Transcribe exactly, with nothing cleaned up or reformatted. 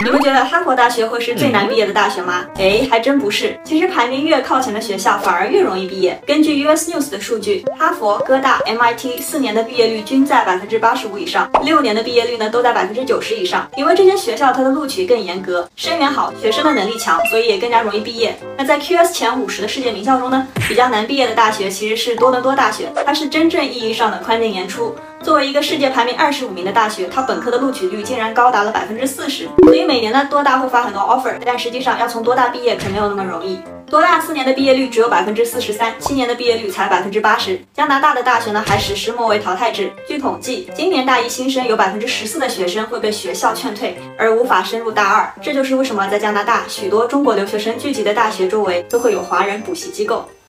你们觉得哈佛大学会是最难毕业的大学吗？哎，还真不是。其实排名越靠前的学校反而越容易毕业。根据 U S News 的数据，哈佛、哥大、M I T 四年的毕业率均在百分之八十五以上，六年的毕业率呢都在百分之九十以上。因为这些学校它的录取更严格，生源好，学生的能力强，所以也更加容易毕业。那在 Q S 前五十的世界名校中呢，比较难毕业的大学其实是多伦多大学，它是真正意义上的宽进严出。作为一个世界排名二十五名的大学，它本科的录取率竟然高达了百分之四十。所以每年呢，多大会发很多 offer， 但实际上要从多大毕业可没有那么容易。多大四年的毕业率只有百分之四十三，七年的毕业率才百分之八十。加拿大的大学呢还实施末位淘汰制。据统计，今年大一新生有百分之十四的学生会被学校劝退，而无法升入大二。这就是为什么在加拿大，许多中国留学生聚集的大学周围都会有华人补习机构。